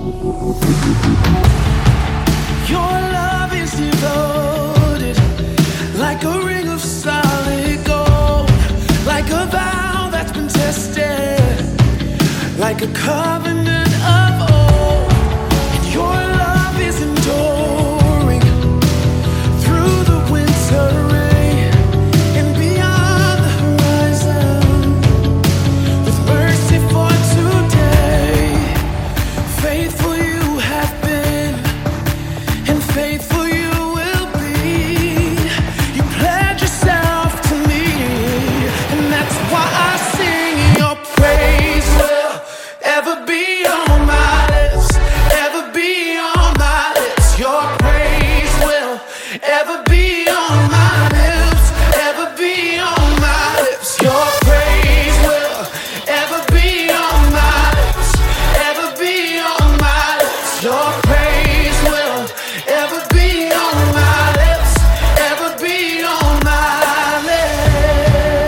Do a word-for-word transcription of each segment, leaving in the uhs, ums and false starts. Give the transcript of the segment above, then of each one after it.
Your love is devoted, like a ring of solid gold, like a vow that's been tested, like a covenant of old. And your love is enduring through the winter rain and beyond the horizon, with mercy for today. Faithful you have been, and faithful you will be. You pledge yourself to me, and that's why I sing. Your praise will ever be on my lips, ever be on my lips. Your praise will ever be on my lips, ever be on my lips. Your praise will ever be on my lips, ever be on my lips. Your praise will ever be on my lips, ever be on my lips.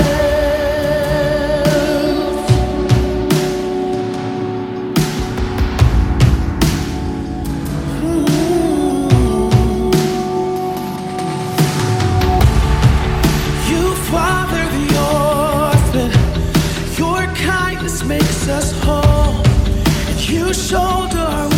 You father the orphan, your kindness makes us whole, and you shoulder our